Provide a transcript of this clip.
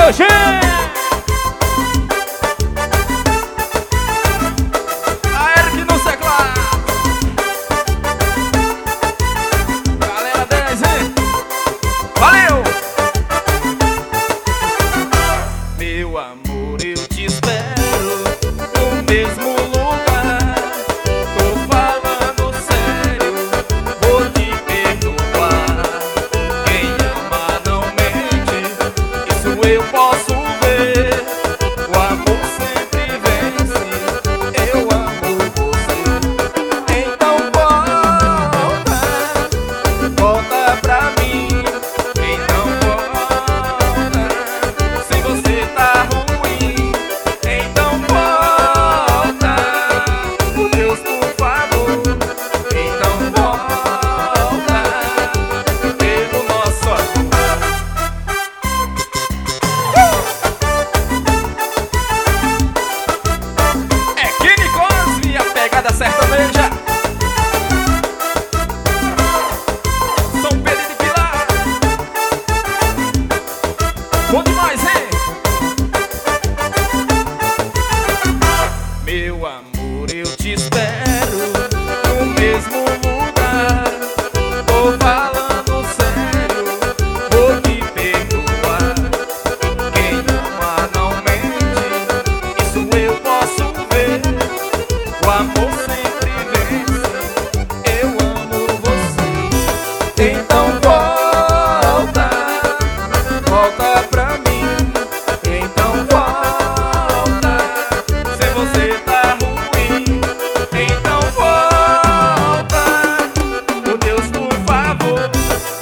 hoje. A Eric no teclado. Galera 10, hein? Valeu! Meu amor, eu te espero no mesmo lugar. Tô falando sério, vou te perdoar. Quem ama não mente, isso eu posso ver. O amor sempre vence, eu amo você. Então volta pra mim. Quem não volta, se você tá ruim, então volta. Por Deus, por favor, então volta. Pelo nosso amor. É Kini Cosme, a pegada sertaneja. São Pedro de Pilar. Bom demais, hein? Meu amor, eu te espero no mesmo lugar. Tô falando sério, vou te perdoar. Quem ama não mente, isso eu posso ver. O amor sempre vence, eu amo você. Então volta pra mim. Então volta, se você tá ruim. Então volta, por Deus, por favor.